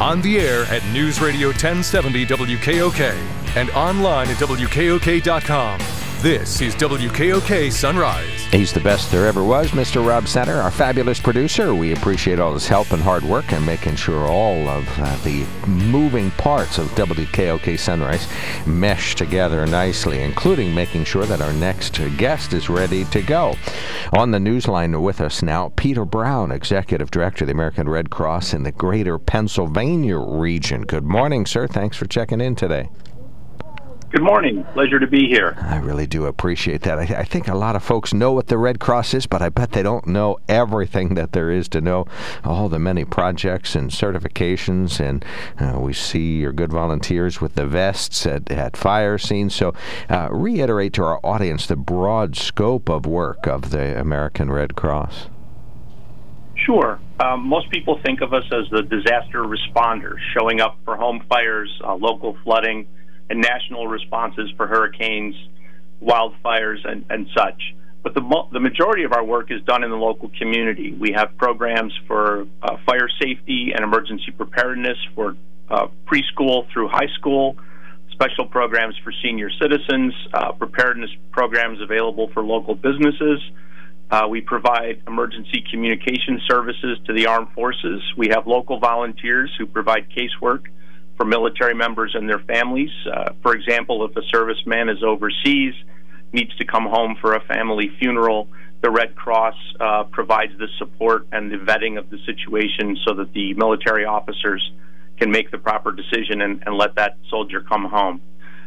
On the air at News Radio 1070 WKOK and online at WKOK.com. This is WKOK Sunrise. He's the best there ever was, Mr. Rob Center, our fabulous producer. We appreciate all his help and hard work and making sure all of the moving parts of WKOK Sunrise mesh together nicely, including making sure that our next guest is ready to go. On the newsline with us now, Peter Brown, Executive Director of the American Red Cross in the Greater Pennsylvania region. Good morning, sir. Thanks for checking in today. Good morning. Pleasure to be here. I really do appreciate that. I think a lot of folks know what the Red Cross is, but I bet they don't know everything that there is to know, all the many projects and certifications, and we see your good volunteers with the vests at fire scenes. So reiterate to our audience the broad scope of work of the American Red Cross. Sure. Most people think of us as the disaster responders, showing up for home fires, local flooding, and national responses for hurricanes, wildfires, and such. But the majority of our work is done in the local community. We have programs for fire safety and emergency preparedness for preschool through high school, special programs for senior citizens, preparedness programs available for local businesses. We provide emergency communication services to the armed forces. We have local volunteers who provide casework for military members and their families. For example, if a serviceman is overseas, needs to come home for a family funeral, the Red Cross provides the support and the vetting of the situation so that the military officers can make the proper decision and let that soldier come home.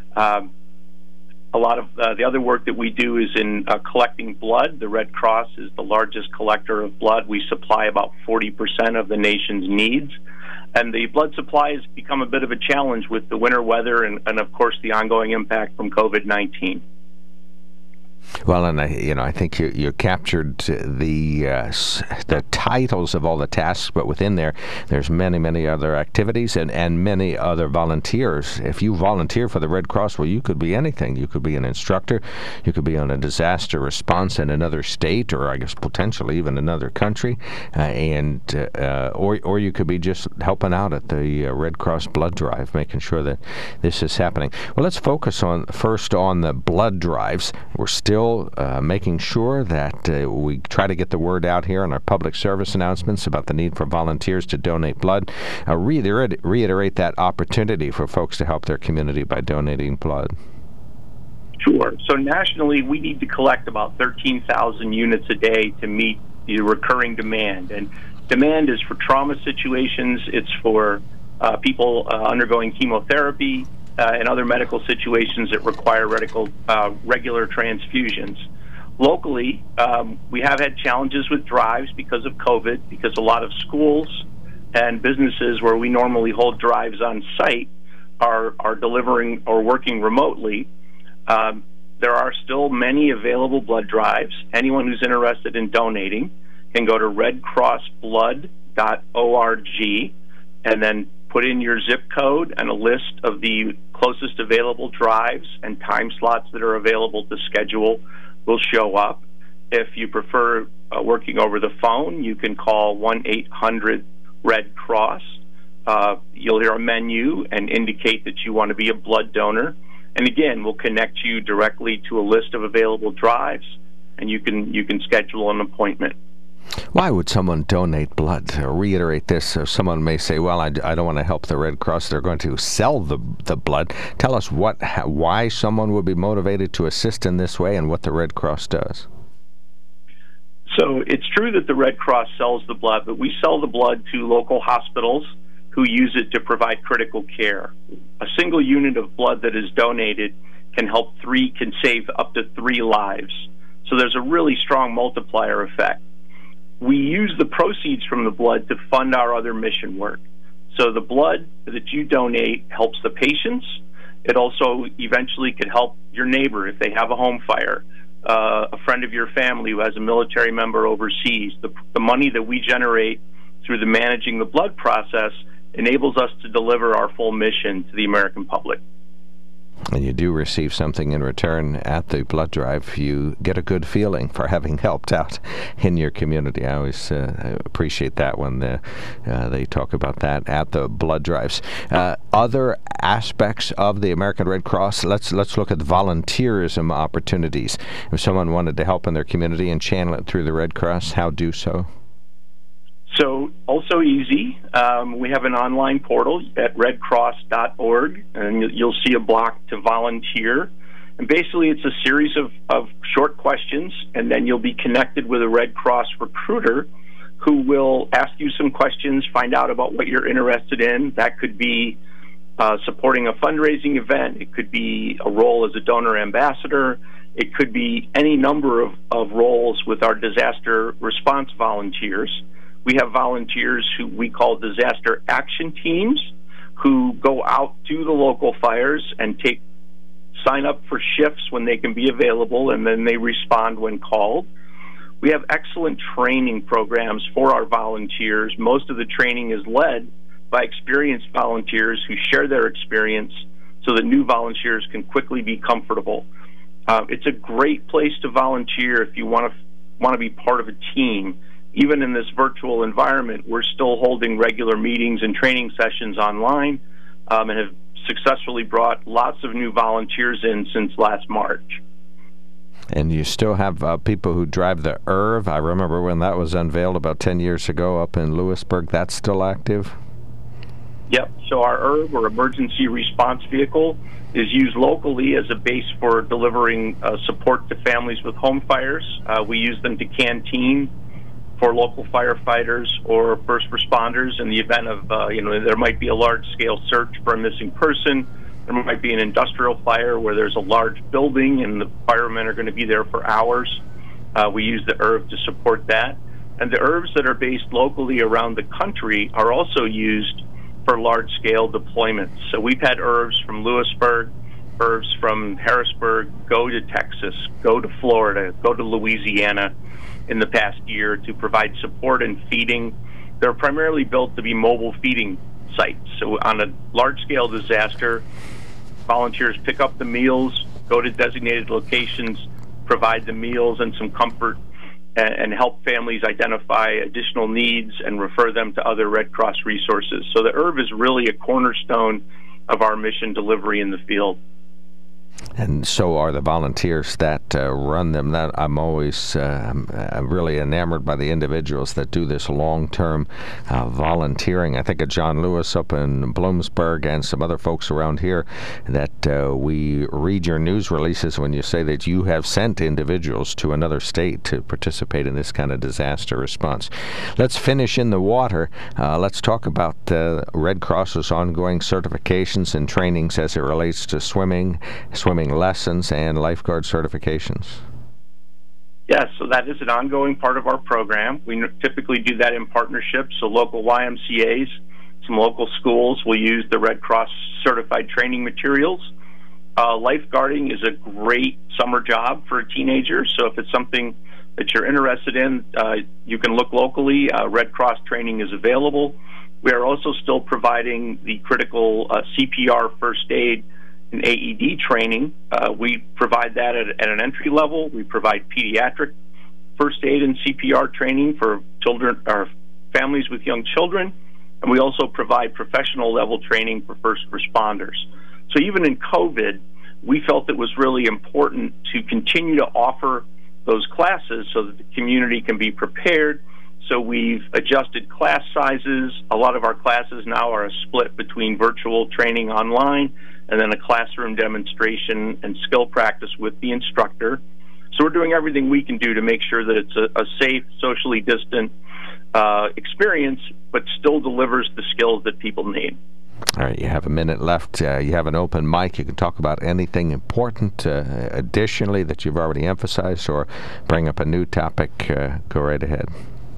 A lot of the other work that we do is in collecting blood. The Red Cross is the largest collector of blood. We supply about 40% of the nation's needs. And the blood supply has become a bit of a challenge with the winter weather and of course, the ongoing impact from COVID-19. Well, and I think you captured the titles of all the tasks, but within there's many other activities and many other volunteers. If you volunteer for the Red Cross, well, you could be anything. You could be an instructor, you could be on a disaster response in another state, or I guess potentially even another country, or you could be just helping out at the Red Cross blood drive, making sure that this is happening. Well, let's focus first on the blood drives. We're still making sure that we try to get the word out here on our public service announcements about the need for volunteers to donate blood. Reiterate that opportunity for folks to help their community by donating blood. Sure. So nationally, we need to collect about 13,000 units a day to meet the recurring demand. And demand is for trauma situations. It's for people undergoing chemotherapy, and other medical situations that require regular transfusions. Locally, we have had challenges with drives because of COVID, because a lot of schools and businesses where we normally hold drives on site are delivering or working remotely. There are still many available blood drives. Anyone who's interested in donating can go to redcrossblood.org and then put in your zip code, and a list of the closest available drives and time slots that are available to schedule will show up. If you prefer working over the phone, you can call 1-800-RED-CROSS. You'll hear a menu and indicate that you want to be a blood donor. And again, we'll connect you directly to a list of available drives, and you can schedule an appointment. Why would someone donate blood? To reiterate this, someone may say, well, I don't want to help the Red Cross. They're going to sell the blood. Tell us why someone would be motivated to assist in this way and what the Red Cross does. So it's true that the Red Cross sells the blood, but we sell the blood to local hospitals who use it to provide critical care. A single unit of blood that is donated can save up to 3 lives. So there's a really strong multiplier effect. We use the proceeds from the blood to fund our other mission work. So the blood that you donate helps the patients. It also eventually could help your neighbor if they have a home fire, a friend of your family who has a military member overseas. The money that we generate through the managing the blood process enables us to deliver our full mission to the American public. And you do receive something in return at the blood drive. You get a good feeling for having helped out in your community. I always appreciate that when they talk about that at the blood drives. Other aspects of the American Red Cross, let's look at volunteerism opportunities. If someone wanted to help in their community and channel it through the Red Cross, how do so? So, also easy. We have an online portal at redcross.org, and you'll see a block to volunteer. And basically, it's a series of short questions, and then you'll be connected with a Red Cross recruiter who will ask you some questions, find out about what you're interested in. That could be supporting a fundraising event. It could be a role as a donor ambassador. It could be any number of roles with our disaster response volunteers. We have volunteers who we call disaster action teams who go out to the local fires and sign up for shifts when they can be available, and then they respond when called. We have excellent training programs for our volunteers. Most of the training is led by experienced volunteers who share their experience so that new volunteers can quickly be comfortable. It's a great place to volunteer if you want to be part of a team. Even in this virtual environment, we're still holding regular meetings and training sessions online, and have successfully brought lots of new volunteers in since last March. And you still have people who drive the IRV. I remember when that was unveiled about 10 years ago up in Lewisburg. That's still active? Yep. So our IRV, or Emergency Response Vehicle, is used locally as a base for delivering support to families with home fires. We use them to canteen for local firefighters or first responders in the event of, there might be a large-scale search for a missing person. There might be an industrial fire where there's a large building and the firemen are going to be there for hours. We use the IRV to support that. And the IRVs that are based locally around the country are also used for large-scale deployments. So we've had IRVs from Lewisburg, IRVs from Harrisburg go to Texas, go to Florida, go to Louisiana in the past year to provide support and feeding. They're primarily built to be mobile feeding sites. So on a large-scale disaster, volunteers pick up the meals, go to designated locations, provide the meals and some comfort, and help families identify additional needs and refer them to other Red Cross resources. So the IRV is really a cornerstone of our mission delivery in the field. And so are the volunteers that run them. That I'm always I'm really enamored by the individuals that do this long-term volunteering. I think of John Lewis up in Bloomsburg and some other folks around here that we read your news releases when you say that you have sent individuals to another state to participate in this kind of disaster response. Let's finish in the water. Let's talk about Red Cross's ongoing certifications and trainings as it relates to swimming lessons, and lifeguard certifications. Yes, so that is an ongoing part of our program. We typically do that in partnership, so local YMCAs, some local schools will use the Red Cross certified training materials. Lifeguarding is a great summer job for a teenager, so if it's something that you're interested in, you can look locally. Red Cross training is available. We are also still providing the critical CPR first aid and AED training. We provide that at an entry level. We provide pediatric first aid and CPR training for children or families with young children, and we also provide professional level training for first responders. So even in COVID, we felt it was really important to continue to offer those classes so that the community can be prepared. So we've adjusted class sizes. A lot of our classes now are a split between virtual training online and then a classroom demonstration and skill practice with the instructor. So we're doing everything we can do to make sure that it's a safe, socially distant experience, but still delivers the skills that people need. All right, you have a minute left. You have an open mic. You can talk about anything important additionally that you've already emphasized or bring up a new topic. Go right ahead.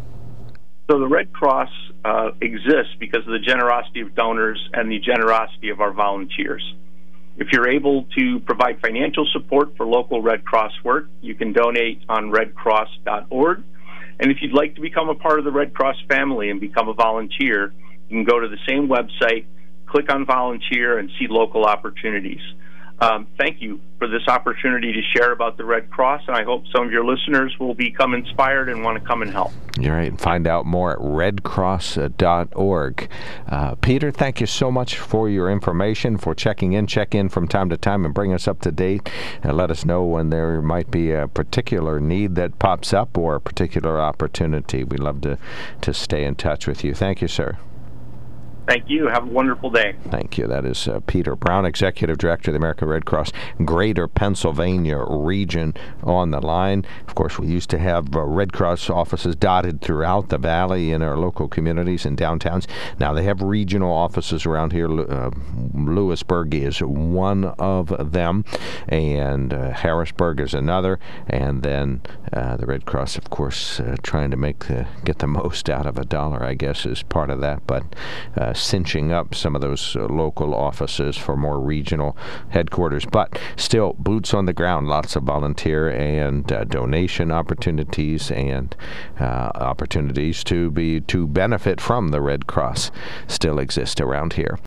So the Red Cross exists because of the generosity of donors and the generosity of our volunteers. If you're able to provide financial support for local Red Cross work, you can donate on redcross.org. And if you'd like to become a part of the Red Cross family and become a volunteer, you can go to the same website, click on volunteer, and see local opportunities. thank you for this opportunity to share about the Red Cross, and I hope some of your listeners will become inspired and want to come and help. You're right. Find out more at redcross.org. Peter, thank you so much for your information, for check in from time to time and bring us up to date and let us know when there might be a particular need that pops up or a particular opportunity. We'd love to stay in touch with you. Thank you, sir. Thank you. Have a wonderful day. Thank you. That is Peter Brown, Executive Director of the American Red Cross Greater Pennsylvania Region, on the line. Of course, we used to have Red Cross offices dotted throughout the valley in our local communities and downtowns. Now they have regional offices around here. Lewisburg is one of them, and Harrisburg is another. And then the Red Cross, of course, trying to get the most out of a dollar, I guess, is part of that. But cinching up some of those local offices for more regional headquarters. But still, boots on the ground, lots of volunteer and donation opportunities and opportunities to benefit from the Red Cross still exist around here.